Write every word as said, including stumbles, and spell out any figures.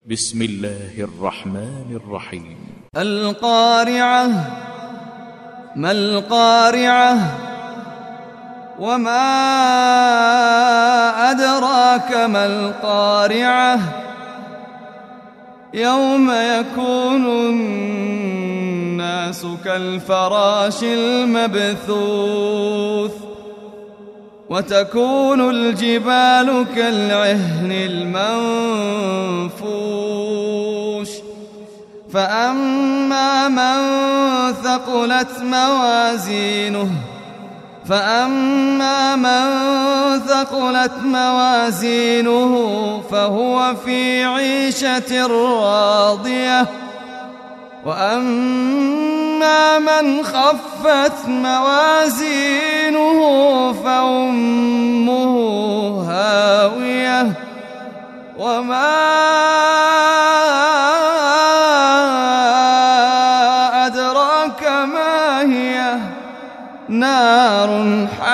بسم الله الرحمن الرحيم. القارعة. ما القارعة؟ وما أدراك ما القارعة؟ يوم يكون الناس كالفراش المبثوث وتكون الجبال كالعهن المنفوش فأما من ثقلت موازينه فأما من ثقلت موازينه فهو في عيشة راضية وأما من خفت موازينه فأمه هاوية وما أدراك ما هي نار